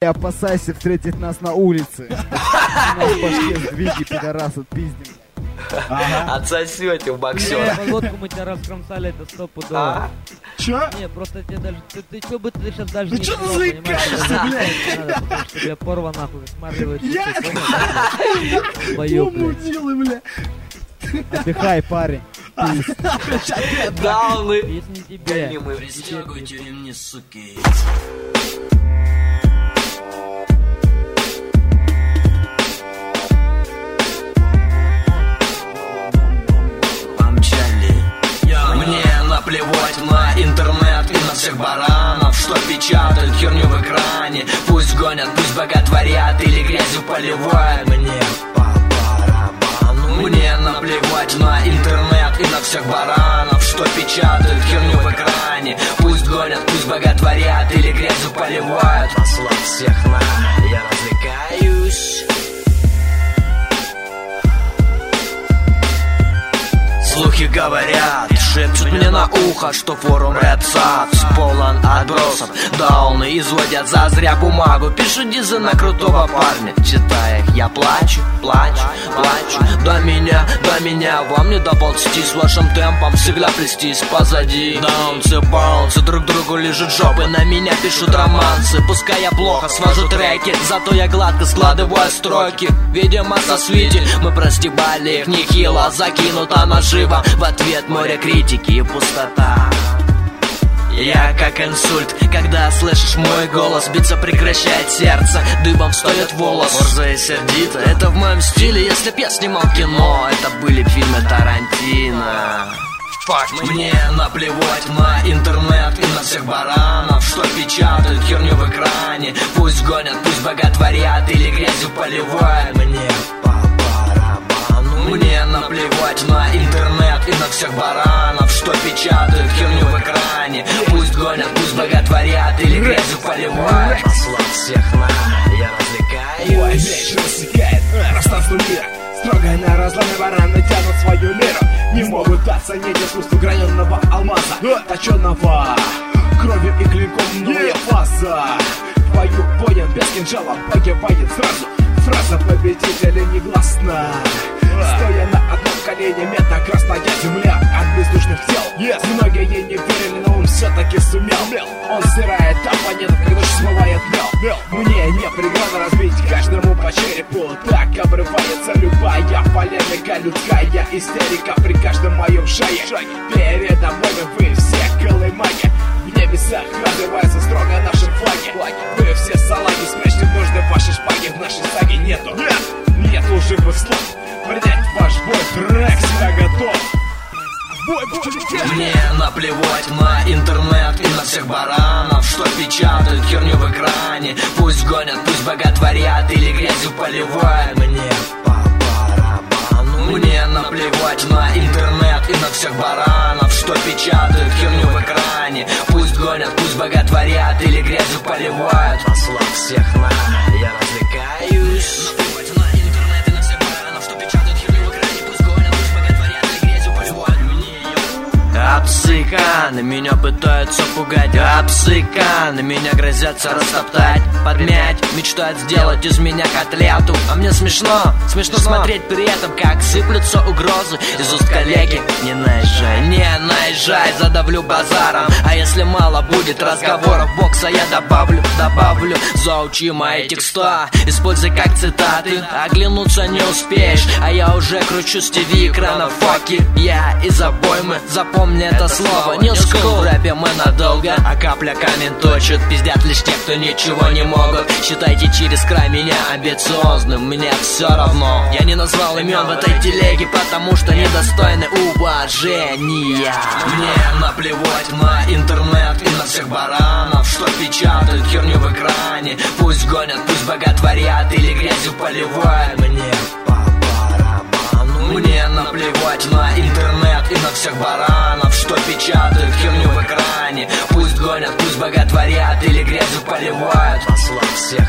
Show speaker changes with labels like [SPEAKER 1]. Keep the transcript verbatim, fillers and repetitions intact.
[SPEAKER 1] Опасайся встретить нас на улице. У нас в башке сдвиги, пидорасы, пиздим.
[SPEAKER 2] Ага. Отсосете у боксера.
[SPEAKER 3] Водку мы тебя раскромсали, это стопудово.
[SPEAKER 2] А?
[SPEAKER 1] Чё?
[SPEAKER 3] Не, просто тебе даже... Ты, ты чё бы ты сейчас даже
[SPEAKER 1] Ты
[SPEAKER 3] не
[SPEAKER 1] чё
[SPEAKER 3] понял,
[SPEAKER 1] заикаешься,
[SPEAKER 3] понимаешь?
[SPEAKER 1] блядь?
[SPEAKER 3] Надо, потому что тебе порва нахуй смарливает.
[SPEAKER 1] Я?
[SPEAKER 3] Боёб, блядь.
[SPEAKER 1] Умудилы, бля. Отдыхай, парень.
[SPEAKER 2] Дауны.
[SPEAKER 3] Если не тебе.
[SPEAKER 2] Гонимы.
[SPEAKER 4] Пристегивайте ремни, суки. Мне наплевать на интернет и на всех баранов, что печатают херню в экране. Пусть гонят, пусть боготворят или грязью поливают. Мне по барабану. Мне наплевать на интернет и на всех баранов, что печатают херню в экране. Пусть гонят, пусть боготворят или грязью поливают. Послать всех на, я развлекаюсь. Слухи говорят, шепчут мне на ухо, что форум рэп-сакс полон отбросов. Дауны изводят зазря бумагу, пишут дизы на крутого парня. Читая их, я плачу, плачу, плачу. До меня, до меня, вам не доползти с вашим темпом, всегда плестись позади. Даунсы, баунсы, друг другу лежат жопы, на меня пишут романсы. Пускай я плохо свожу треки, зато я гладко складываю строки. Видимо, со свити мы простебали их нехило, закинута нажива. В ответ море критики и пустота. Я как инсульт, когда слышишь мой голос, биться прекращает сердце, дыбом встает волос. Борзо и сердито, это в моем стиле. Если б я снимал кино, это были б фильмы Тарантино. Fuck. Мне наплевать на интернет и на всех баранов, что печатают херню в экране. Пусть гонят, пусть боготворят или грязью поливают. Мне по барабану. Мне наплевать на интернет и на всех баранов, что печатают херню в экране. Пусть гонят, пусть боготворят или грязью поливают. Послать всех на, я развлекаюсь.
[SPEAKER 5] Мой меч рассекает пространство мира. Строго на разломы бараны тянут свою лиру. Не могут оценить искусство граненного алмаза, точенного кровью и клинком. Новая фаза. В бою воин без кинжала погибает сразу. Фраза победителя негласна. Стоя на одном колене, медно-красная земля от бездушных тел. Yes. Многие ей не верили, но он все-таки сумел. Он стирает оппонентов, как дождь смывает мел. Мне не преграда разбить каждому по черепу. Так обрывается любая полемика, людская истерика при каждом моем шаге. Передо мной вы все колымаги. В небесах развиваются строго наши флаги. Вы все салаги, спрячьте нужды ваши шпаги. В нашей саге нету, нет лживых слов. Принять ваш бой, трек всегда готов. Бой, бой,
[SPEAKER 4] мне наплевать на интернет и на всех баранов, что печатают херню в экране. Пусть гонят, пусть боготворят или грязью поливают. Мне по барабану. Мне наплевать на интернет и на всех баранов, что печатают херню в экране. Пусть гонят, пусть боготворят или грязью поливают. Послать всех на, я развлекаюсь. Обсыканы меня пытаются пугать, обсыканы меня грозятся растоптать, подмять, мечтают сделать из меня котлету. А мне смешно, смешно смотреть при этом, как сыплются угрозы из уст коллеги. Не наезжай, не наезжай, задавлю базаром. А если мало будет разговоров бокса, я добавлю, добавлю. Заучи мои текста, используй как цитаты. Оглянуться не успеешь, а я уже кручу с ТВ экрана факи. Я из обоймы, запомни это слово. New school, в рэпе мы надолго. А капля камень точит, пиздят лишь те, кто ничего не могут. Считайте через край меня амбициозным, мне все равно. Я не назвал имен в этой телеге, потому что недостойны уважения. Мне наплевать на интернет и на всех баранов, что печатают херню в экране. Пусть гонят, пусть боготворят или грязью поливают. Мне по барабану. Мне наплевать на интернет и на всех баранов, что печатают херню в экране. Пусть гонят, пусть боготворят или грязью поливают. Послать всех